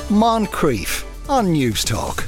Moncrief on News Talk.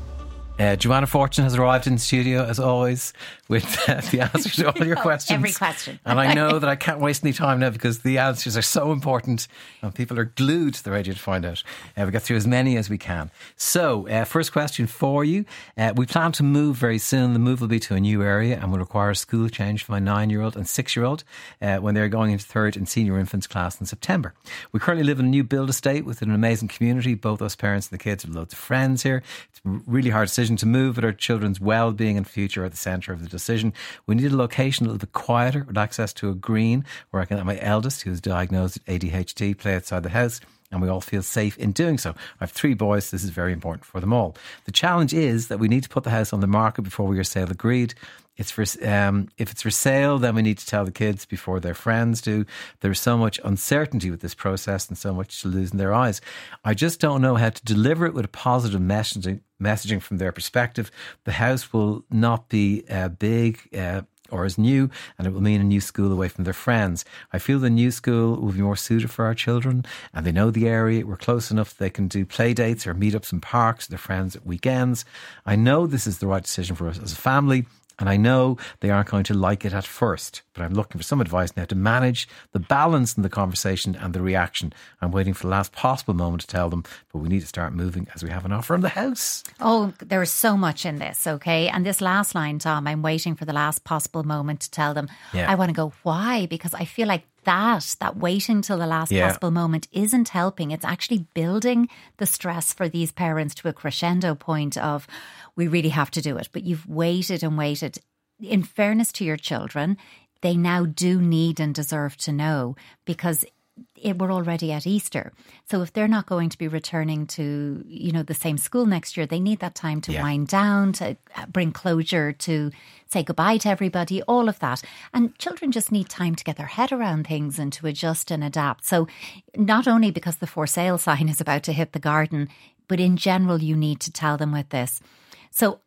Joanna Fortune has arrived in the studio, as always, with the answers to all your questions. Every question. And I know that I can't waste any time now because the answers are so important and people are glued to the radio to find out. We'll get through as many as we can. So, first question for you. We plan to move very soon. The move will be to a new area and will require a school change for my 9-year-old and 6-year-old when they're going into third and senior infants class in September. We currently live in a new build estate with an amazing community. Both us parents and the kids have loads of friends here. It's a really hard decision to move, but our children's well-being and future are at the centre of the decision. We need a location a little bit quieter with access to a green where I can let my eldest, who is diagnosed with ADHD, play outside the house, and we all feel safe in doing so. I have 3 boys. This is very important for them all. The challenge is that we need to put the house on the market before we are sale agreed. If it's for sale, then we need to tell the kids before their friends do. There's so much uncertainty with this process and so much to lose in their eyes. I just don't know how to deliver it with a positive messaging from their perspective. The house will not be big or as new, and it will mean a new school away from their friends. I feel the new school will be more suited for our children, and they know the area. We're close enough that they can do play dates or meetups in parks with their friends at weekends. I know this is the right decision for us as a family, and I know they aren't going to like it at first, but I'm looking for some advice now to manage the balance in the conversation and the reaction. I'm waiting for the last possible moment to tell them, but we need to start moving as we have an offer on the house. Oh, there is so much in this, okay? And this last line, Tom, I'm waiting for the last possible moment to tell them. Yeah. I want to go, why? Because I feel like that waiting till the last possible moment isn't helping. It's actually building the stress for these parents to a crescendo point of, we really have to do it. But you've waited and waited. In fairness to your children, they now do need and deserve to know, because we're already at Easter. So if they're not going to be returning to, the same school next year, they need that time to wind down, to bring closure, to say goodbye to everybody, all of that. And children just need time to get their head around things and to adjust and adapt. So not only because the for sale sign is about to hit the garden, but in general, you need to tell them with this. So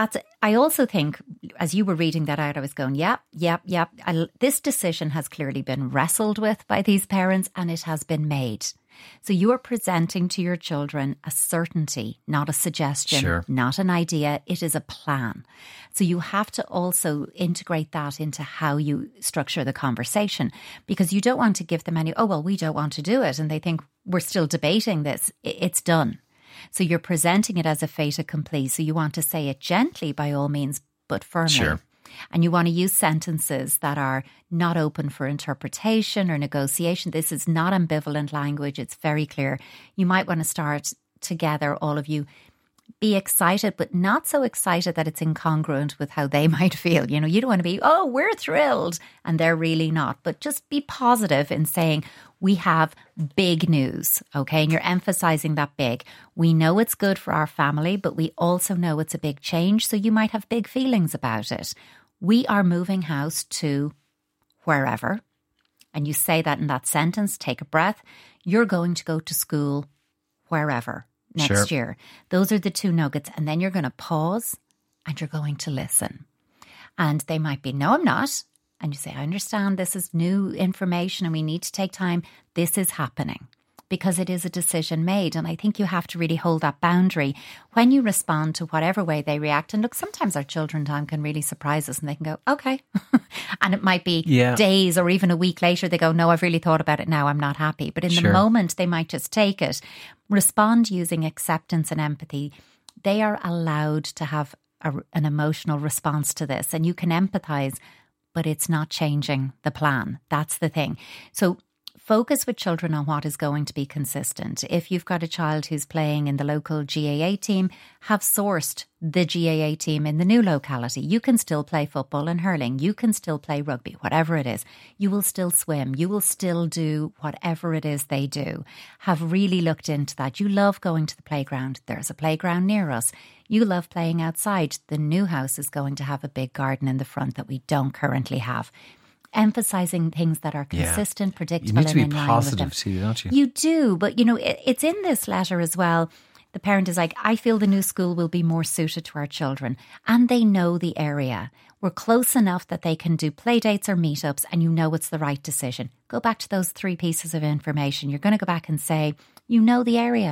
I also think, as you were reading that out, I was going, yep. This decision has clearly been wrestled with by these parents, and it has been made. So you are presenting to your children a certainty, not a suggestion, not an idea. It is a plan. So you have to also integrate that into how you structure the conversation, because you don't want to give them we don't want to do it. And they think we're still debating this. It's done. So you're presenting it as a fait accompli. So you want to say it gently by all means, but firmly. Sure. And you want to use sentences that are not open for interpretation or negotiation. This is not ambivalent language. It's very clear. You might want to start together, all of you. Be excited, but not so excited that it's incongruent with how they might feel. You don't want to be, we're thrilled, and they're really not. But just be positive in saying, we have big news, okay? And you're emphasizing that big. We know it's good for our family, but we also know it's a big change, so you might have big feelings about it. We are moving house to wherever. And you say that in that sentence, take a breath. You're going to go to school wherever. Next year. Those are the 2 nuggets. And then you're going to pause and you're going to listen. And they might be, no, I'm not. And you say, I understand this is new information and we need to take time. This is happening because it is a decision made. And I think you have to really hold that boundary when you respond to whatever way they react. And look, sometimes our children, Tom, can really surprise us and they can go, okay. And it might be days or even a week later, they go, no, I've really thought about it now. I'm not happy. But in the moment, they might just take it. Respond using acceptance and empathy. They are allowed to have an emotional response to this. And you can empathize, but it's not changing the plan. That's the thing. So focus with children on what is going to be consistent. If you've got a child who's playing in the local GAA team, have sourced the GAA team in the new locality. You can still play football and hurling. You can still play rugby, whatever it is. You will still swim. You will still do whatever it is they do. Have really looked into that. You love going to the playground. There's a playground near us. You love playing outside. The new house is going to have a big garden in the front that we don't currently have. Emphasizing things that are consistent, predictable, and in line with them. You need to be positive too, don't you? You do, but it's in this letter as well. The parent is like, I feel the new school will be more suited to our children, and they know the area. We're close enough that they can do play dates or meetups, and it's the right decision. Go back to those 3 pieces of information. You're going to go back and say, the area.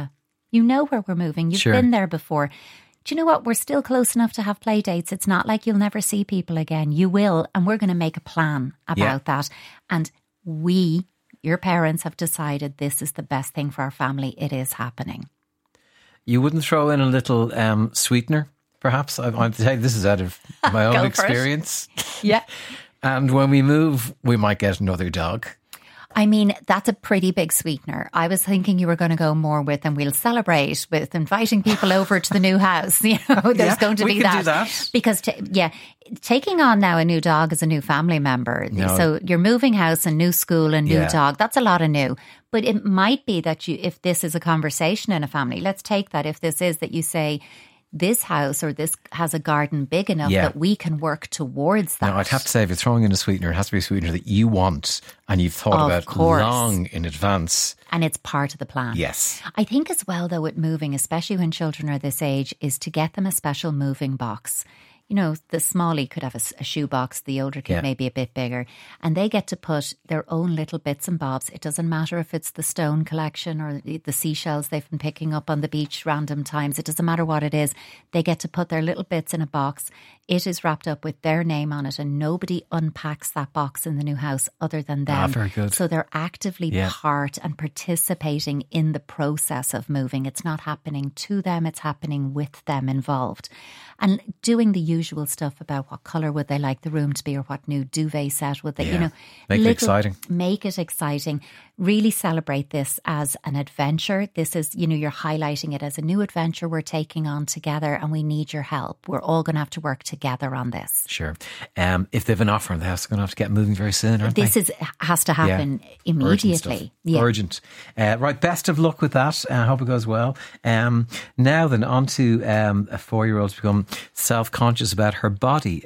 You know where we're moving. You've been there before. Do you know what? We're still close enough to have play dates. It's not like you'll never see people again. You will. And we're going to make a plan about that. And we, your parents, have decided this is the best thing for our family. It is happening. You wouldn't throw in a little sweetener, perhaps? I'm saying this is out of my own experience. Yeah. And when we move, we might get another dog. I mean, that's a pretty big sweetener. I was thinking you were going to go more with, and we'll celebrate with inviting people over to the new house. You know, there's going to be that. Do that. Because, taking on now a new dog as a new family member. No. So you're moving house and new school and new dog. That's a lot of new. But it might be that if this is a conversation in a family, let's take that. If this is that you say, this house or this has a garden big enough that we can work towards that. Now, I'd have to say, if you're throwing in a sweetener, it has to be a sweetener that you want and you've thought about long in advance. And it's part of the plan. Yes. I think as well, though, with moving, especially when children are this age, is to get them a special moving box. You know, the smallie could have a shoe box, the older kid may be a bit bigger, and they get to put their own little bits and bobs. It doesn't matter if it's the stone collection or the seashells they've been picking up on the beach random times. It doesn't matter what it is. They get to put their little bits in a box. It is wrapped up with their name on it, and nobody unpacks that box in the new house other than them. Very good. So they're actively part and participating in the process of moving. It's not happening to them, it's happening with them involved. And doing the usual stuff about what colour would they like the room to be, or what new duvet set would they, make it exciting. Make it exciting. Really celebrate this as an adventure. This is, you're highlighting it as a new adventure we're taking on together, and we need your help. We're all going to have to work together on this. Sure. If they've an offer in the house, they're going to have to get moving very soon, aren't they? This has to happen immediately. Urgent. Right, best of luck with that. I hope it goes well. Now then, on to a 4-year-old to become self-conscious about her body.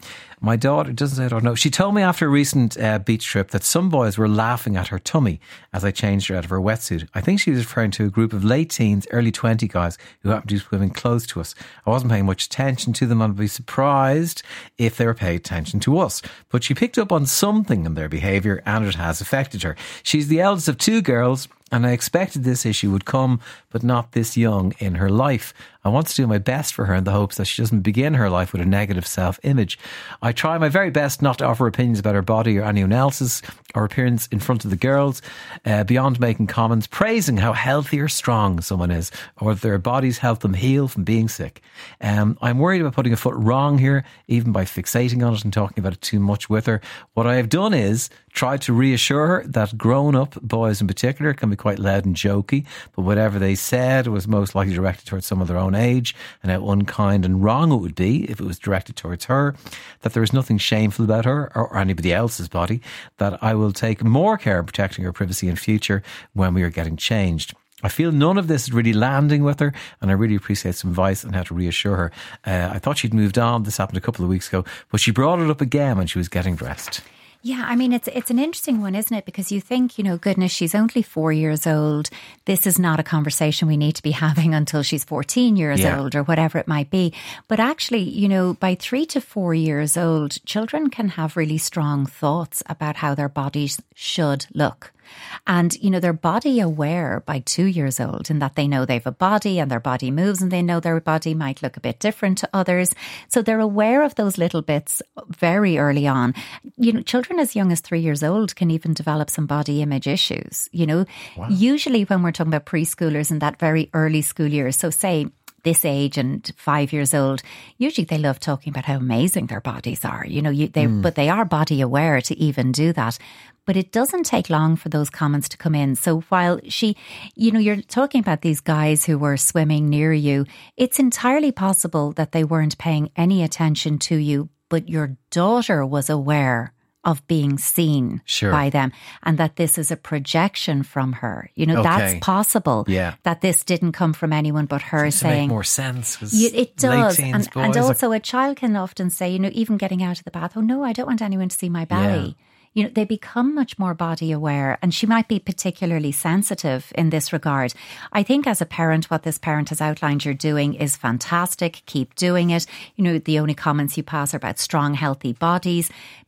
My daughter, doesn't say I don't know, she told me after a recent beach trip that some boys were laughing at her tummy as I changed her out of her wetsuit. I think she was referring to a group of late teens, early 20 guys who happened to be swimming close to us. I wasn't paying much attention to them and I'd be surprised if they were paying attention to us. But she picked up on something in their behaviour and it has affected her. She's the eldest of 2 girls, and I expected this issue would come, but not this young in her life. I want to do my best for her in the hopes that she doesn't begin her life with a negative self-image. I try my very best not to offer opinions about her body or anyone else's, or appearance in front of the girls, beyond making comments praising how healthy or strong someone is, or that their bodies help them heal from being sick. I'm worried about putting a foot wrong here, even by fixating on it and talking about it too much with her. What I have done is try to reassure her that grown-up boys in particular can be quite loud and jokey, but whatever they said was most likely directed towards someone of their own age, and how unkind and wrong it would be if it was directed towards her, that there is nothing shameful about her or anybody else's body, that I will take more care in protecting her privacy in future when we are getting changed. I feel none of this is really landing with her, and I really appreciate some advice on how to reassure her. I thought she'd moved on. This happened a couple of weeks ago, but she brought it up again when she was getting dressed. Yeah, I mean, it's an interesting one, isn't it? Because you think, goodness, she's only 4 years old. This is not a conversation we need to be having until she's 14 years old or whatever it might be. But actually, by 3 to 4 years old, children can have really strong thoughts about how their bodies should look. And, they're body aware by 2 years old, in that they know they have a body and their body moves, and they know their body might look a bit different to others. So they're aware of those little bits very early on. Children as young as 3 years old can even develop some body image issues. Wow. Usually when we're talking about preschoolers in that very early school years, so say this age and 5 years old, usually they love talking about how amazing their bodies are. But they are body aware to even do that. But it doesn't take long for those comments to come in. So while you're talking about these guys who were swimming near you, it's entirely possible that they weren't paying any attention to you, but your daughter was aware of being seen by them, and that this is a projection from her. That's possible. Yeah. That this didn't come from anyone but her saying. Make more sense. It does. And also a child can often say, even getting out of the bath, oh no, I don't want anyone to see my belly. Yeah. They become much more body aware, and she might be particularly sensitive in this regard. I think as a parent, what this parent has outlined you're doing is fantastic. Keep doing it. The only comments you pass are about strong, healthy bodies.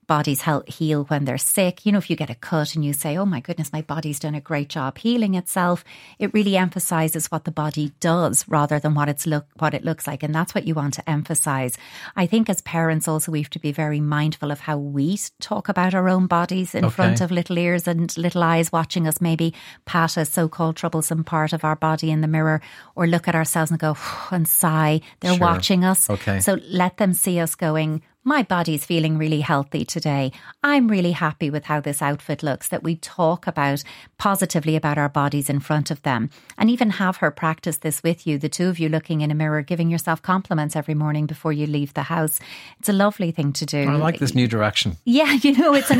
bodies heal when they're sick. You know, if you get a cut and you say, oh my goodness, my body's done a great job healing itself, it really emphasizes what the body does rather than what it looks like. And that's what you want to emphasize. I think as parents also, we have to be very mindful of how we talk about our own bodies in front of little ears and little eyes watching us maybe pat a so-called troublesome part of our body in the mirror, or look at ourselves and go and sigh. They're watching us. So let them see us going, my body's feeling really healthy today. I'm really happy with how this outfit looks. That we talk about positively about our bodies in front of them, and even have her practice this with you, the two of you looking in a mirror, giving yourself compliments every morning before you leave the house. It's a lovely thing to do. I like this new direction. Yeah, you know, it's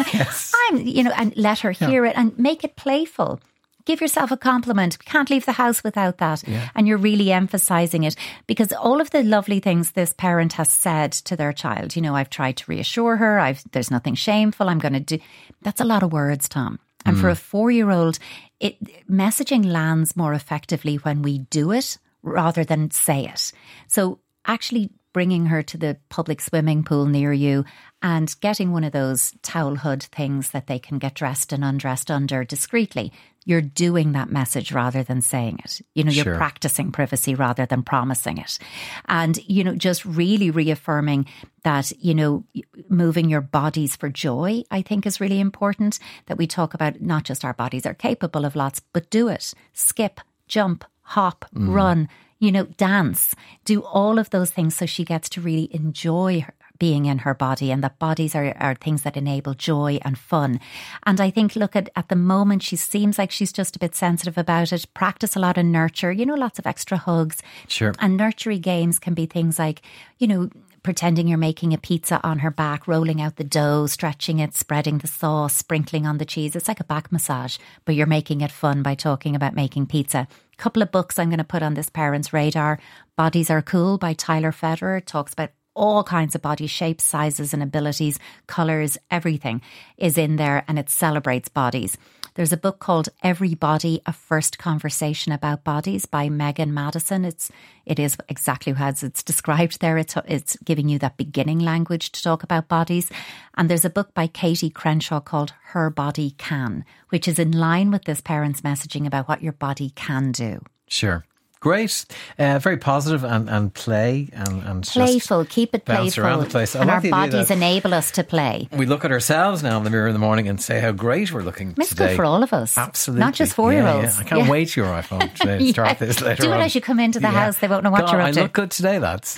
and let her hear it and make it playful. Give yourself a compliment. We can't leave the house without that. Yeah. And you're really emphasizing it, because all of the lovely things this parent has said to their child, you know, I've tried to reassure her. There's nothing shameful. I'm going to do. That's a lot of words, Tom. And for a 4-year-old, messaging lands more effectively when we do it rather than say it. So actually bringing her to the public swimming pool near you and getting one of those towel hood things that they can get dressed and undressed under discreetly. You're doing that message rather than saying it. You know, you're practicing privacy rather than promising it. And, you know, just really reaffirming that, you know, moving your bodies for joy, I think is really important. That we talk about not just our bodies are capable of lots, but do it. Skip, jump, hop, run, you know, dance. Do all of those things so she gets to really enjoy being in her body, and that bodies are things that enable joy and fun. And I think, look, at the moment, she seems like she's just a bit sensitive about it. Practice a lot of nurture, you know, lots of extra hugs. Sure. And nurturing games can be things like, you know, pretending you're making a pizza on her back, rolling out the dough, stretching it, spreading the sauce, sprinkling on the cheese. It's like a back massage, but you're making it fun by talking about making pizza. A couple of books I'm going to put on this parent's radar. Bodies Are Cool by Tyler Federer. It talks about all kinds of body shapes, sizes and abilities, colours, everything is in there, and it celebrates bodies. There's a book called Every Body, A First Conversation About Bodies by Megan Madison. It is exactly as it's described there. It's giving you that beginning language to talk about bodies. And there's a book by Katie Crenshaw called Her Body Can, which is in line with this parent's messaging about what your body can do. Sure. Great, very positive and play and playful. Keep it playful. Around the place. And our bodies enable us to play. We look at ourselves now in the mirror in the morning and say how great we're looking today. It's good for all of us. Absolutely, not just 4-year-olds. Yeah. I can't wait to your iPhone today to start this later on. Do it as you come into the house. They won't know what you're up to. I look good today, lads.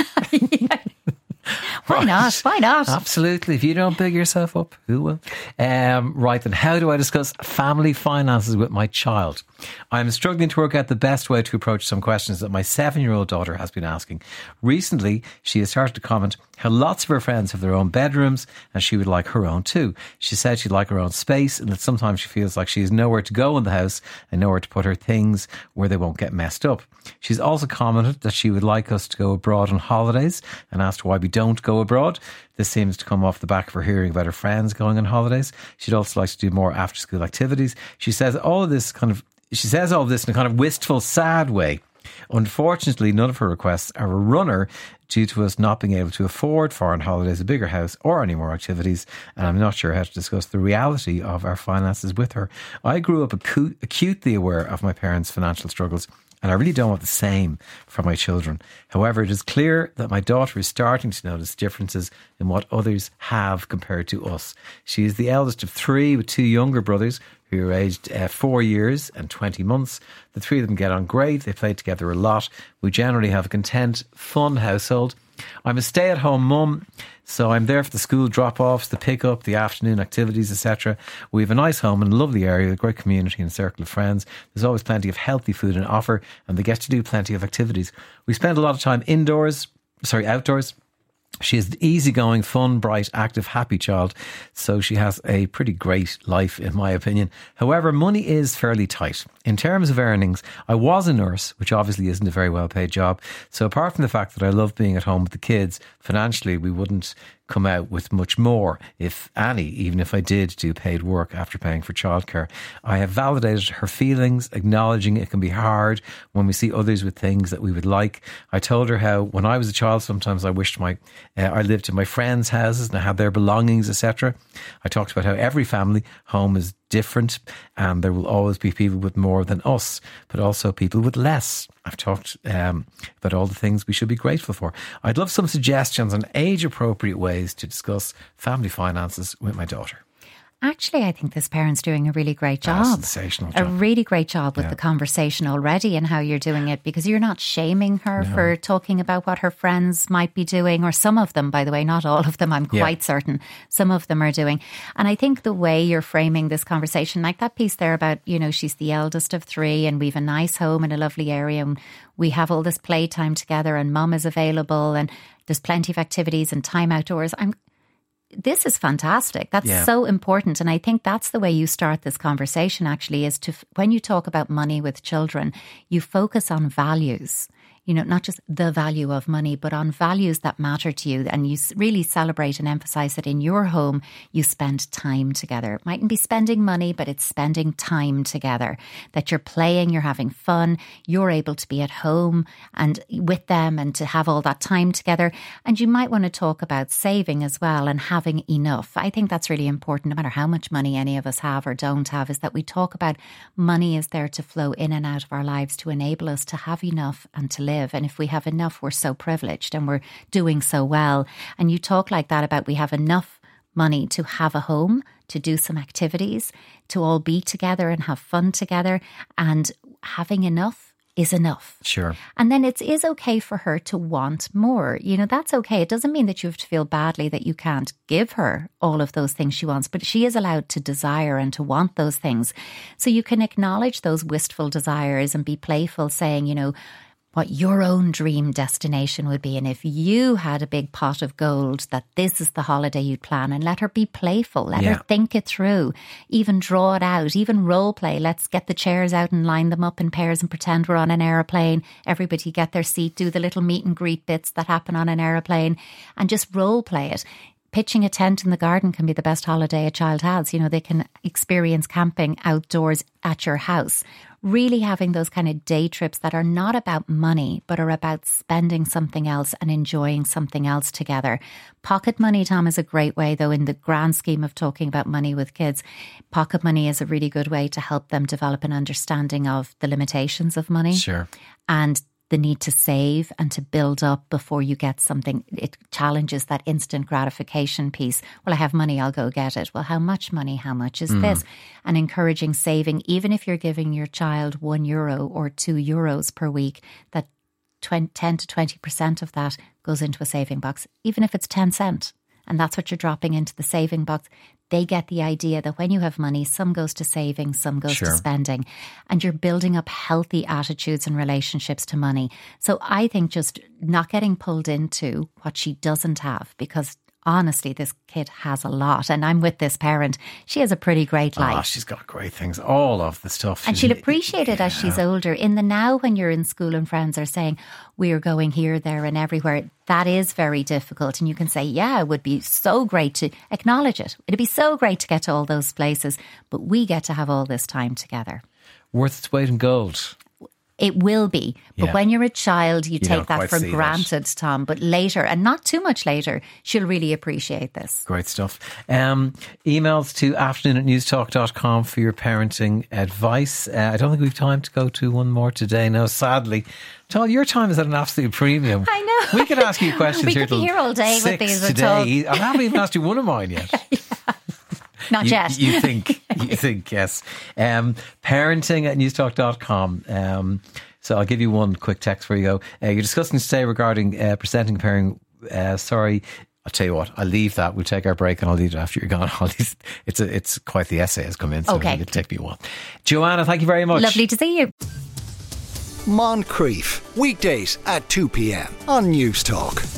Why not? Why not? Absolutely. If you don't big yourself up, who will? Right then, how do I discuss family finances with my child? I'm struggling to work out the best way to approach some questions that my 7-year-old daughter has been asking. Recently, she has started to comment how lots of her friends have their own bedrooms and she would like her own too. She said she'd like her own space, and that sometimes she feels like she has nowhere to go in the house and nowhere to put her things where they won't get messed up. She's also commented that she would like us to go abroad on holidays and asked why we don't go abroad. This seems to come off the back of her hearing about her friends going on holidays. She'd also like to do more after school activities. She says all of this in a kind of wistful, sad way. Unfortunately, none of her requests are a runner due to us not being able to afford foreign holidays, a bigger house or any more activities, and I'm not sure how to discuss the reality of our finances with her. I grew up acutely aware of my parents' financial struggles, and I really don't want the same for my children. However, it is clear that my daughter is starting to notice differences in what others have compared to us. She is the eldest of 3 with 2 younger brothers who are aged 4 years and 20 months. The 3 of them get on great. They play together a lot. We generally have a content, fun household. I'm a stay-at-home mum, so I'm there for the school drop-offs, the pick-up, the afternoon activities, etc. We have a nice home in a lovely area, a great community and a circle of friends. There's always plenty of healthy food on offer, and they get to do plenty of activities. We spend a lot of time outdoors. She is an easygoing, fun, bright, active, happy child, so she has a pretty great life, in my opinion. However, money is fairly tight. In terms of earnings, I was a nurse, which obviously isn't a very well-paid job. So apart from the fact that I love being at home with the kids, financially we wouldn't come out with much more, if any, even if I did do paid work after paying for childcare. I have validated her feelings, acknowledging it can be hard when we see others with things that we would like. I told her how when I was a child, sometimes I wished I lived in my friends' houses and I had their belongings, etc. I talked about how every family home is different and there will always be people with more than us, but also people with less. I've talked about all the things we should be grateful for. I'd love some suggestions on age-appropriate ways to discuss family finances with my daughter. Actually, I think this parent's doing a really great job. Sensational job. A really great job with the conversation already and how you're doing it, because you're not shaming her for talking about what her friends might be doing, or some of them, by the way, not all of them, I'm quite certain some of them are doing. And I think the way you're framing this conversation, like that piece there about, you know, she's the eldest of 3 and we've a nice home in a lovely area and we have all this playtime together and mum is available and there's plenty of activities and time outdoors. This is fantastic. That's so important. And I think that's the way you start this conversation, actually, is to, when you talk about money with children, you focus on values. You know, not just the value of money, but on values that matter to you. And you really celebrate and emphasize that in your home, you spend time together. It mightn't be spending money, but it's spending time together. That you're playing, you're having fun, you're able to be at home and with them and to have all that time together. And you might want to talk about saving as well and having enough. I think that's really important, no matter how much money any of us have or don't have, is that we talk about money is there to flow in and out of our lives to enable us to have enough and to live. And if we have enough, we're so privileged and we're doing so well. And you talk like that about we have enough money to have a home, to do some activities, to all be together and have fun together. And having enough is enough. Sure. And then it is okay for her to want more. You know, that's okay. It doesn't mean that you have to feel badly that you can't give her all of those things she wants, but she is allowed to desire and to want those things. So you can acknowledge those wistful desires and be playful, saying, you know, what your own dream destination would be. And if you had a big pot of gold, that this is the holiday you'd plan, and let her be playful. Let her think it through, even draw it out, even role play. Let's get the chairs out and line them up in pairs and pretend we're on an aeroplane. Everybody get their seat, do the little meet and greet bits that happen on an aeroplane and just role play it. Pitching a tent in the garden can be the best holiday a child has. You know, they can experience camping outdoors at your house. Really having those kind of day trips that are not about money, but are about spending something else and enjoying something else together. Pocket money, Tom, is a great way, though, in the grand scheme of talking about money with kids. Pocket money is a really good way to help them develop an understanding of the limitations of money. Sure. And the need to save and to build up before you get something. It challenges that instant gratification piece. Well, I have money, I'll go get it. Well, how much money? How much is this? And encouraging saving, even if you're giving your child €1 or €2 per week, that 10 to 20% of that goes into a saving box, even if it's 10 cents. And that's what you're dropping into the saving box. They get the idea that when you have money, some goes to saving, some goes to spending. And you're building up healthy attitudes and relationships to money. So I think just not getting pulled into what she doesn't have, because honestly, this kid has a lot. And I'm with this parent. She has a pretty great life. Oh, she's got great things. All of the stuff. And she'll appreciate it as she's older. In the now, when you're in school and friends are saying, we're going here, there and everywhere, that is very difficult. And you can say, yeah, it would be so great to acknowledge it. It'd be so great to get to all those places. But we get to have all this time together. Worth its weight in gold. It will be. But when you're a child, you take that for granted, Tom. But later, and not too much later, she'll really appreciate this. Great stuff. Emails to afternoon@newstalk.com for your parenting advice. I don't think we've time to go to one more today. No, sadly. Tal, your time is at an absolute premium. I know. We could ask you questions here till 6 all day with these today. I haven't even asked you one of mine yet. Not yet. You think, yes. Parenting@newstalk.com. So I'll give you one quick text before you go. You're discussing today regarding presenting pairing. Sorry, I'll tell you what, I'll leave that. We'll take our break and I'll leave it after you're gone. It's quite the essay has come in, so it'll take me a while. Joanna, thank you very much. Lovely to see you. Moncrief, weekdays at 2 p.m. on Newstalk.